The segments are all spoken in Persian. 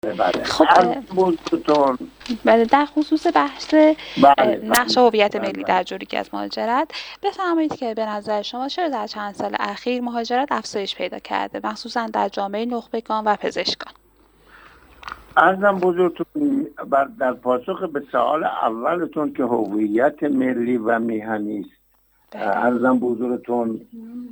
بله. خب در خصوص بحث نقش هویت ملی در جلوگیری از مهاجرت بفرمایید که به نظر شما چرا در چند سال اخیر مهاجرت افزایش پیدا کرده، مخصوصا در جامعه نخبگان و پزشکان؟ عرضم بزرگتون در پاسخ به سوال اولتون که هویت ملی و میهنی است، عرضم بزرگتون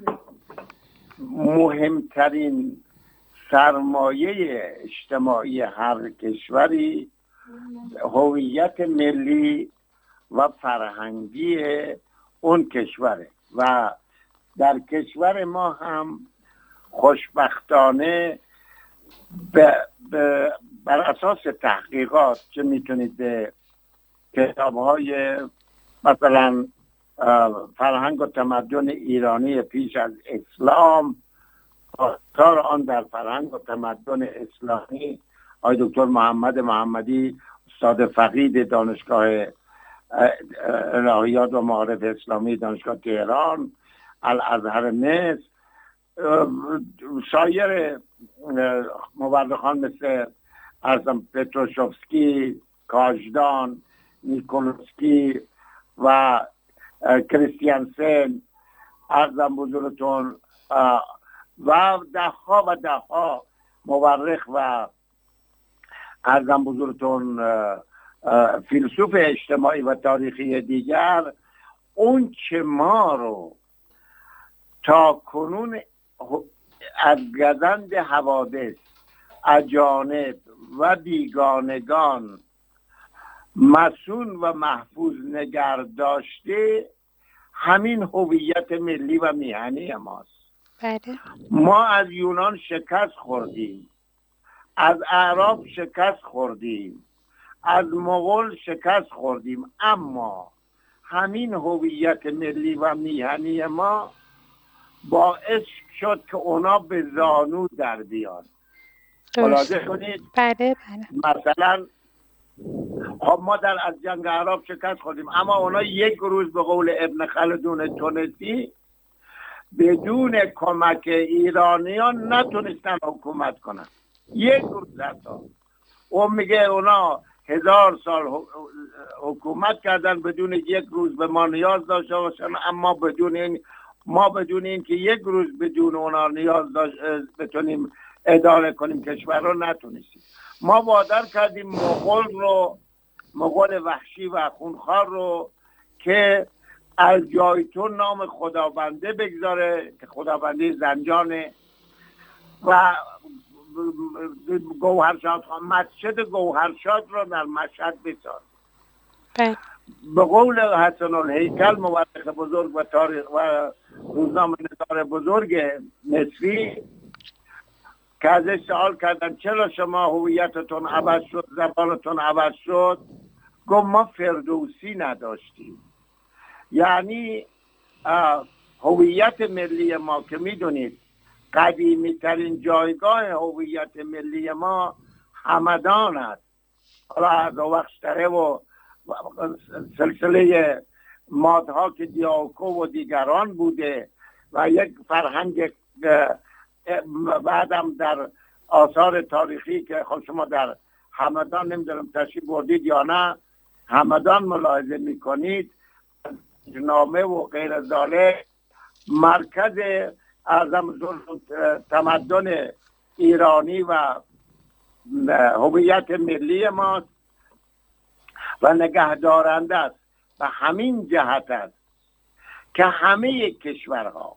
مهمترین سرمایه اجتماعی هر کشوری هویت ملی و فرهنگی اون کشوره و در کشور ما هم خوشبختانه بر اساس تحقیقات که میتونید به کتاب‌های مثلا فرهنگ و تمدن ایرانی پیش از اسلام، آثار آن در فرهنگ و تمدن اسلامی، آقای دکتر محمد محمدی استاد فقید دانشگاه الهیات و معارف اسلامی دانشگاه تهران، الازهر مصر، سایر مورخان مثل ارزم پتروشوفسکی، کاژدان، نیکولوسکی و کریستیانسن، ارزم بزرگتون و دهها مورخ و ارزم بزرگتون فیلسوف اجتماعی و تاریخی دیگر، اون که ما رو تا کنون از گزند حوادث، اجانب و بیگانگان مسون و محفوظ نگه داشته همین هویت ملی و میهنی ماست. بله. ما از یونان شکست خوردیم، از اعراب شکست خوردیم، از مغول شکست خوردیم، اما همین هویت ملی و میهنی ما باعث شد که اونا به زانو در بیان. ملاحظه کنید. بله. مثلا خب ما از جنگ عرب شکست خوردیم، اما اونا یک روز به قول ابن خلدون تونسی بدون کمک ایرانیان نتونستن حکومت کنن. یک روز حتی. اون میگه اونا 1000 سال حکومت کردن بدون یک روز به ما نیاز داشته باشن، اما بدون این که یک روز بدون اونا نیاز بتونیم اداره کنیم کشور رو نتونستیم. ما وادار کردیم مغول وحشی و خونخوار رو که از جایتون نام خدابنده بگذاره که خدابنده زنجانه و گوهرشاد مسجد گوهرشاد رو در مشهد بساز. به قول حسن الهیکل مورخ بزرگ و تاریخ و روزنامه نگار بزرگ مصری که ازش سوال کردن چرا شما هویتتون عوض شد، زبانتون عوض شد، گفت ما فردوسی نداشتیم. یعنی هویت ملی ما که میدونید قدیمی ترین جایگاه هویت ملی ما همدان است. حالا از وقتره و سلسله مادها که دیاکو و دیگران بوده و یک فرهنگ بعدم در آثار تاریخی که خود شما در همدان نمیدونم تشریف بردید یا نه، همدان ملاحظه میکنید نامه و غیر ذالک مرکز اعظم تمدن ایرانی و هویت ملی ماست و نگهدارنده است. و همین جهت است که همه کشورها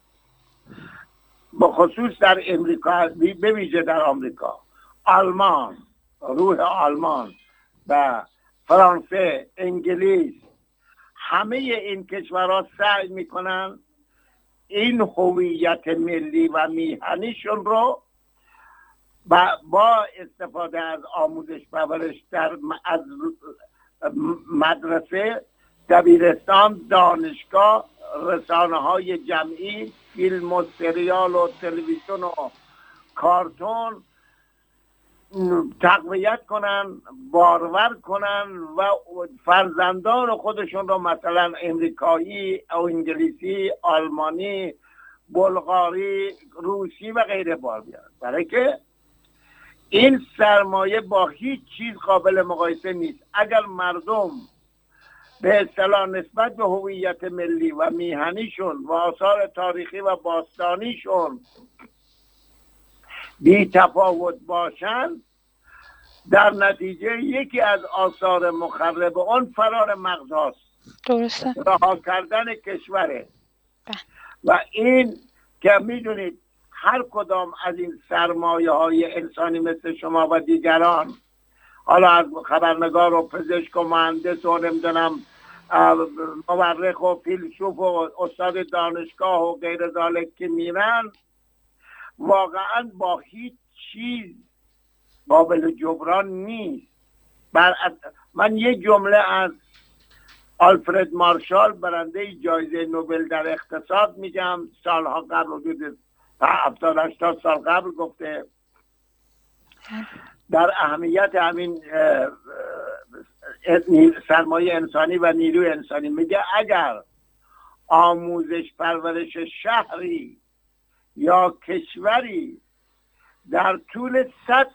بخصوص در امریکا، به ویژه در آمریکا، آلمان، روح آلمان و فرانسه، انگلیس، همه این کشورها سعی میکنن این هویت ملی و میهنیشون رو با استفاده از آموزش پرورش از مدرسه، دبیرستان، دانشگاه، رسانه‌های جمعی، فیلم و سریال و تلویزیون و کارتون تقویت کنن، بارور کنن و فرزندان خودشون رو مثلا امریکایی او انگلیسی، آلمانی، بلغاری، روسی و غیره بار بیارن. برای که این سرمایه با هیچ چیز قابل مقایسه نیست. اگر مردم به اصطلاح نسبت به هویت ملی و میهنیشون و آثار تاریخی و باستانیشون بی تفاوت باشن، در نتیجه یکی از آثار مخرب اون فرار مغز هاست، درسته، رها کردن کشوره. و این که میدونید هر کدام از این سرمایه های انسانی مثل شما و دیگران، حالا از خبرنگار و پزشک و مهندس و نمیدونم مورخ و فیلسوف و استاد دانشگاه و غیر ذالک که میرن، واقعا با هیچ چیز قابل جبران نیست. من یه جمله از آلفرد مارشال، برنده جایزه نوبل در اقتصاد، میگم سالها قبل، حدود 70-80 سال قبل گفته در اهمیت همین سرمایه انسانی و نیروی انسانی. میگه اگر آموزش پرورش شهری یا کشوری در طول 100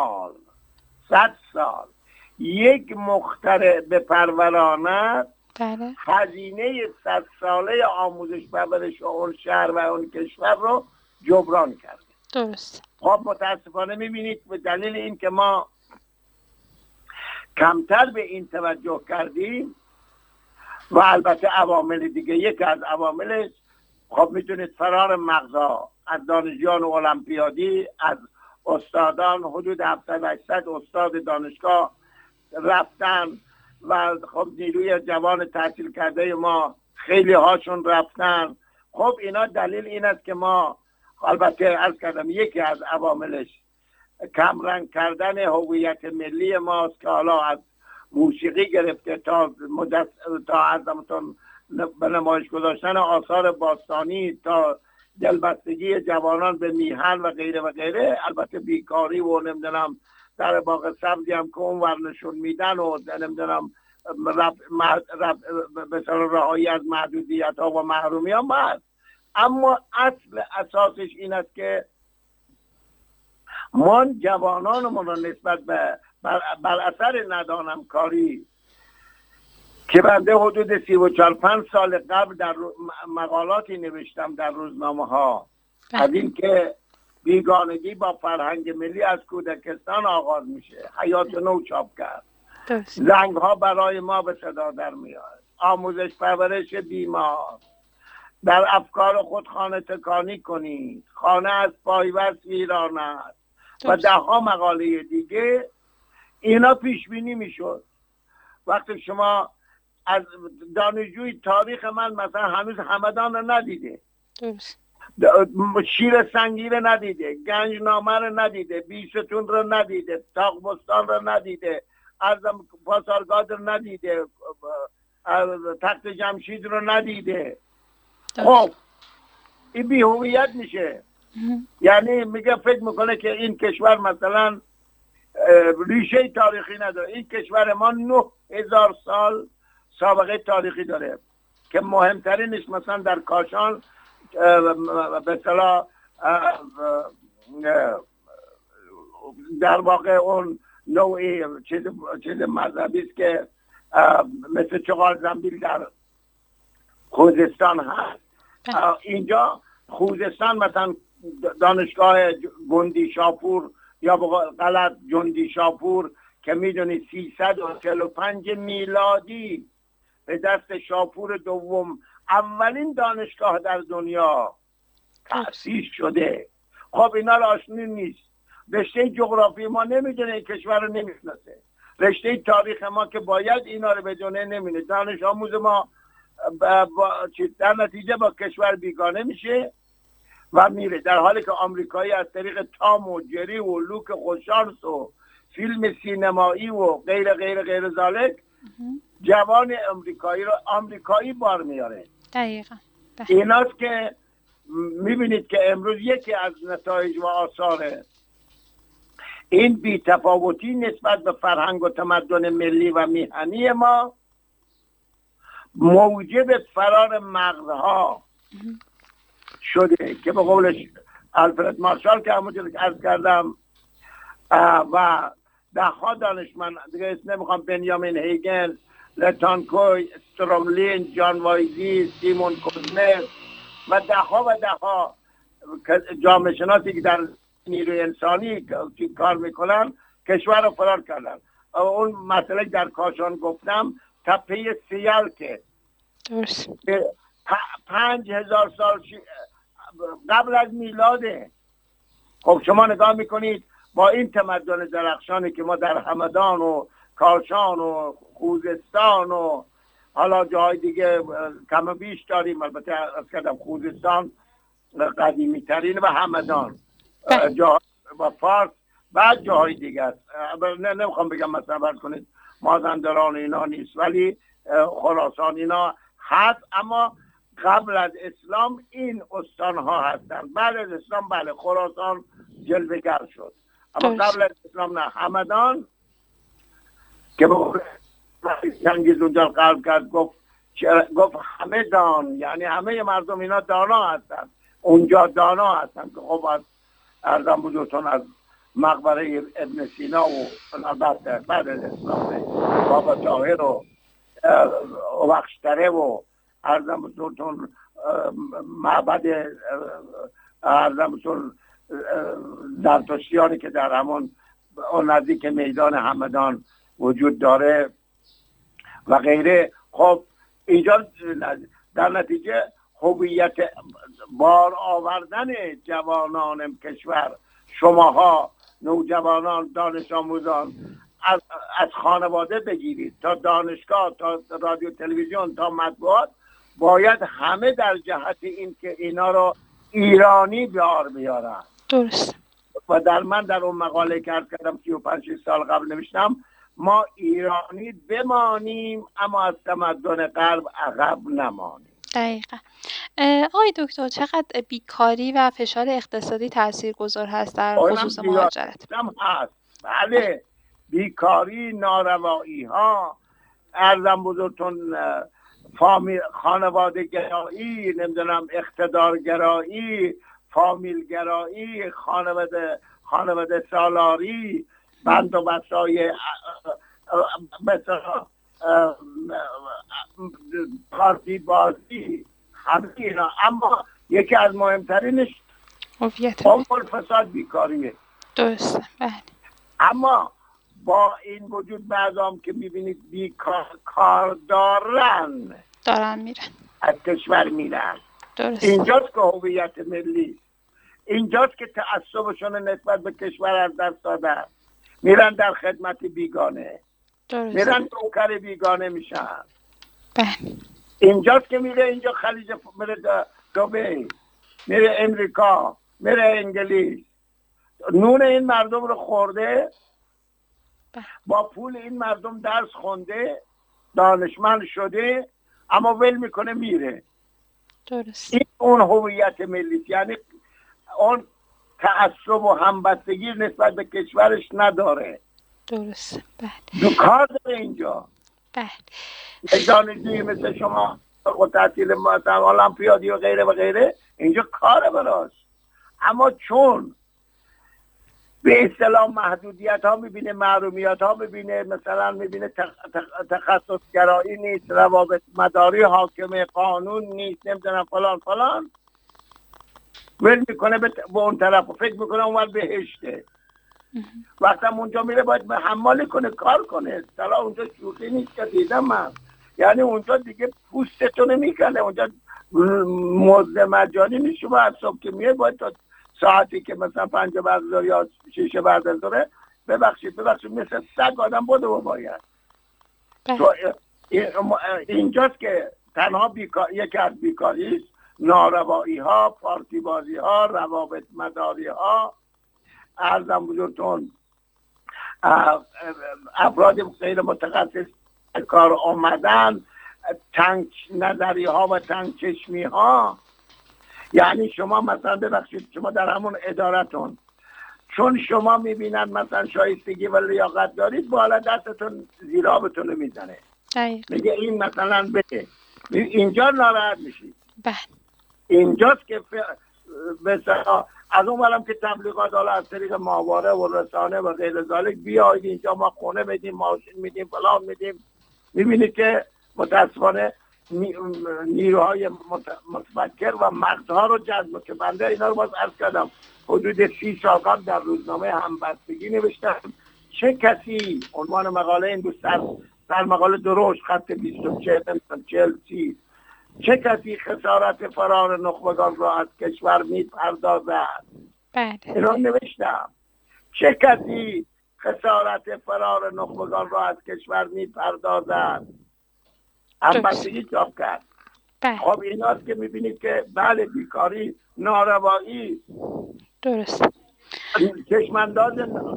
سال یک مخترع بپروراند، هزینه 100 ساله آموزش پرورش اون شهر و اون کشور رو جبران کرده. درست. خب متاسفانه میبینید به دلیل این که ما کمتر به این توجه کردیم و البته عوامل دیگه، یکی از عواملش خب میتونید فرار مغزها از دانشجویان المپیادی، از استادان، حدود 700-800 استاد دانشگاه رفتن و خب نیروی جوان تحصیل کرده ما خیلی هاشون رفتن. خب اینا دلیل این است که ما، البته عرض کردم یکی از عواملش کمرنگ کردن هویت ملی ماست که حالا از موسیقی گرفته تا عرضمتون به نمایش گذاشتن آثار باستانی تا دلبستگی جوانان به میهن و غیره و غیره. البته بیکاری و نمیدونم در باغ سبزی هم که اونور نشون میدن و نمیدونم مثلا رهایی از محدودیت ها و محرومی ها هست. اما اصل اساسش این است که ما جوانانمون رو نسبت به بر اثر ندانم کاری که بنده حدود 34-35 سال قبل در مقالاتی نوشتم در روزنامه ها از این که بیگانگی با فرهنگ ملی از کودکستان آغاز میشه، حیات نو چاپ کرد، زنگ ها برای ما به صدا در میاد، آموزش پرورش بیمار، در افکار خود خانه تکانی کنید، خانه از پایبست ویران است و 10 مقاله دیگه. اینا پیش بینی میشد. وقتی شما از دانشجوی تاریخ من مثلا هنوز همدان رو ندیده، شیر سنگی رو ندیده، گنجنامه رو ندیده، بیستون رو ندیده، تاقبستان رو ندیده، ارزم پاسارگاد رو ندیده، تخت جمشید رو ندیده. خب این بی هویت میشه. یعنی میگه فکر میکنه که این کشور مثلا ریشه تاریخی نداره. این کشور ما 9000 سال سابقه تاریخی داره که مهمترینش مثلا در کاشان به اصطلاح در واقع اون نوعی چیز مذهبی است که مثل چغال زنبیل در خوزستان هست. اینجا خوزستان مثلا دانشگاه گندی شاپور یا غلط جندی شاپور که میدونید 345 میلادی به دست شاپور دوم اولین دانشگاه در دنیا تأسیس شده. خب اینا را آشنی نیست. رشته جغرافی ما نمیدونه، این کشور رو نمیشناسه. رشته تاریخ ما که باید اینا رو بدونه نمیدونه. دانش آموز ما در نتیجه با کشور بیگانه میشه و میره، در حالی که آمریکایی از طریق تام و جری و لوک خوششانس و فیلم سینمایی و غیر غیر غیر ذالک جوان آمریکایی رو آمریکایی بار میاره. دقیقاً. ایناست که میبینید که امروز یکی از نتایج و آثار این بی‌تفاوتی نسبت به فرهنگ و تمدن ملی و میهنی ما موجب فرار مغزها شده که به قول آلفرد مارشال که همونجور که عرض کردم و دهها دانشمند دیگه اسم نمیخوام، بنیامین هیگل، لتانکوی، استروملین، جان وایزی، سیمون کوزمر و دهها جامعه شناسی که در نیروی انسانی کار میکنن کشور رو فرار کردن. اون مسئله در کاشان گفتم تپه سیال که 5000 سال قبل از میلاده. خب شما نگاه میکنید با این تمدن درخشانی که ما در همدان و کاشان و خوزستان و حالا جای دیگه کم و بیش داریم، البته از کردم خوزستان قدیمی ترین و همدان و فارس بعد جاهای دیگه است. نمیخوام بگم مثلا برد کنید مازندران اینا نیست، ولی خراسان اینا هست، اما قبل از اسلام این استان ها هستن. بعد از اسلام بله خراسان جلوه‌گر شد، اما قبل از اسلام نه. همدان که چنگیز اونجا قلب کرد گفت همه دان، یعنی همه مردم اینا دانا هستن، اونجا دانا هستن که خب از ارزم بزرگتون از مقبره ابن سینا و بعد از اسلام بابا طاهر و بخشتره و ارزم بزرگتون معبد ارزم بزرگتون زرتشتیانی که در همون نزدیک میدان همدان وجود داره و غیره. خب اینجا در نتیجه هویت بار آوردن جوانان کشور، شماها نوجوانان دانش آموزان از خانواده بگیرید تا دانشگاه تا رادیو تلویزیون تا مطبوعات، باید همه در جهت این که اینا رو ایرانی بیارن. درست. و من در اون مقاله که عرض کردم 35 سال قبل نوشتم ما ایرانی بمانیم اما از تمدن غرب عقب نمانیم. دقیقا. آقای دکتر چقدر بیکاری و فشار اقتصادی تاثیرگذار هست در خصوص مهاجرت؟ هست. بله، بیکاری، ناروایی ها، ارزم بزرگتون خانواده گرایی، نمیدونم اقتدار گرایی، فامیل گرایی، خانواده سالاری، بند و بسای مثلا پارتی بازی، همه اینا. اما یکی از مهمترینش فساد بیکاریه. درسته. بله. اما با این وجود بعضام که میبینید کار دارن میرن از کشور میرن. درست. اینجاست که هویت ملی، اینجاست که تعصبشون نسبت به کشور از دست دادن، میرن در خدمت بیگانه. درست. میرن نوکر بیگانه میشن. بله. اینجاست که میره اینجا خلیج، میره دبی، میره امریکا، میره انگلیس، نون این مردم رو خورده، با پول این مردم درس خونده، دانشمند شده، اما ول میکنه میره. درست. این اون هویت ملی، یعنی اون تعصب و همبستگی نسبت به کشورش نداره. درست. بله. دو کار داره اینجا. بله. دانشجوی مثل شما خود تحصیل مثلا المپیادی و غیره و غیره، اینجا کاره براش. اما چون به اصطلاح محدودیت ها میبینه، محرومیت ها میبینه، مثلا میبینه تخصص گرایی نیست، روابط مداری حاکم، قانون نیست، نمیدونم فلان ول میکنه به اون طرف و فکر میکنه اونور بهشته. وقتی اونجا میره باید حمالی کنه، کار کنه. سلا اونجا شوخی نیست که دیدم من، یعنی اونجا دیگه پوستتون میکنه، اونجا مزد مجانی نیست. شما از صبح که میره باید تا ساعتی که مثلا 5 بعد یا 6 بعد از ظهر ببخشید مثل سگ آدم بوده و باید. اینجاست که تنها یکی از بیکاری است، ناروایی ها، پارتی بازی ها، روابط مداری ها، ارزم بزرگتون افراد غیر متخصص کار آمدن، تنگ نظری ها و تنگ چشمی ها. یعنی شما مثلا ببخشید شما در همون ادارتون چون شما میبینن مثلا شایستگی و لیاقت دارید، بالا دستتون زیرابتون رو میزنه، میگه این مثلا بده. اینجا ناراحت میشید. بله. اینجاست که مثلا از اون برم که تبلیغات حالا از طریق ماهواره و رسانه و غیر ذالک بیاید اینجا ما خونه میدیم، ماشین میدیم، فلان میدیم. میبینید که متاسفانه نیروهای متفکر و مغزها رو جذب که بنده اینا رو باز عرض کردم حدود 30 سال قبل در روزنامه همبستگی نوشتم. چه کسی عنوان مقاله این دوست در مقاله درشت خط 24 چه کسی خسارت فرار نخبگان را از کشور میپردازد؟ اینا نوشتم. چه کسی خسارت فرار نخبگان را از کشور میپردازد؟ همبستگی چاپ کرد. خب ایناست که میبینید که بله بیکاری، ناروایی، درست، چشمانداز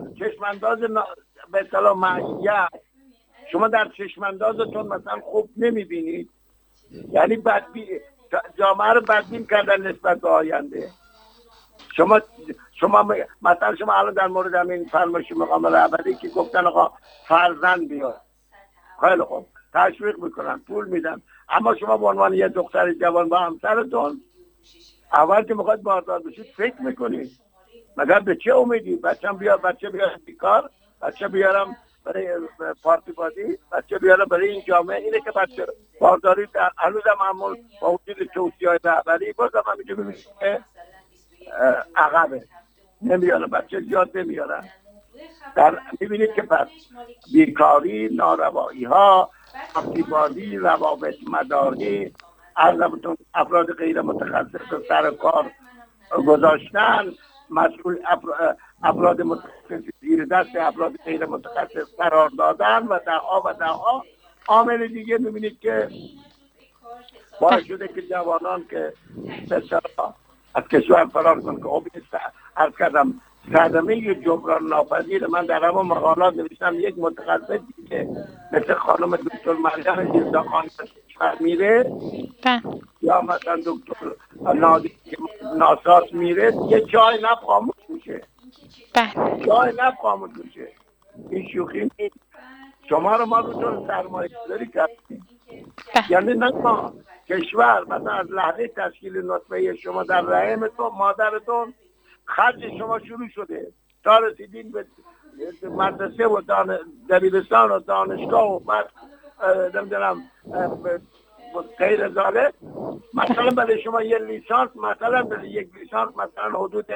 به اصطلاح معیشت. شما در چشماندازتون مثلا خوب نمیبینید، یعنی جامعه رو بدبین کردن نسبت به آینده. شما مثلا شما الان در مورد همین فرمایش مقام رهبری که گفتن آقا فرزند بیار، خیلی خوب تشویق میکنن، پول میدن، اما شما به عنوان یه دختر جوان با همسرتون اول که میخواید باردار بشید فکر میکنید مگر به چه امیدی؟ بچه بیارم بیکار، بچه بیارم برای پارتی بازی، بچه بیارم برای این جامعه. اینه که بچه بارداری هنوز هم معمول با وجود توصیه‌های رهبری بازم همینجا ببینید که عقبه نمیارن، بچه زیاد نمیارن. میبینید که پس بیکاری، ناروایی ها، پارتی بازی، روابط مداری، افراد غیر متخصص و سر کار گذاشتن، مسئول افراد متخصص زیر دست افراد غیر متخصص قرار دادن و ده‌ها عامل دیگه. میبینید که باعث شده که جوانان که بسیار از کشور فرار کنن که خب عرض کردم صدمه جبران ناپذیر. من در همون مقالات نوشتم یک متخصص که مثل خانم دکتر مریم یزداخانی کشور میره یا مثلا دکتر نادی ناساس میره، یه چای نب خاموش میشه، چای نب خاموش میشه. این شوخی نیست. شما رو ما بطور سرمایه گذاری کردیم، یعنی نه ما کشور مثلا از لحظه تشکیل نطفه شما در رحمتون مادرتون خرج شما شروع شده تا رسیدین به مدرسه و دبیرستان و دانشگاه و بعد نمیدونم غیر ذالک. مثلا برای شما یه لیسانس، مثلا برای یک لیسانس مثلا حدود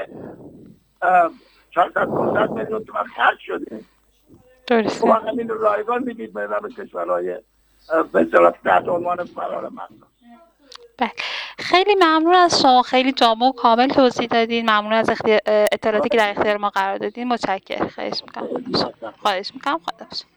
400-500 میلیون تومان خرج شده. درسته. و همین رایگان میدید به کشورهای به اصطلاح تحت عنوان فرار مردم. بله، خیلی ممنون از شما، خیلی جامع و کامل توضیح دادین. ممنون از اطلاعاتی که در اختیار ما قرار دادین. متشکرم. خواهش میکنم. خدا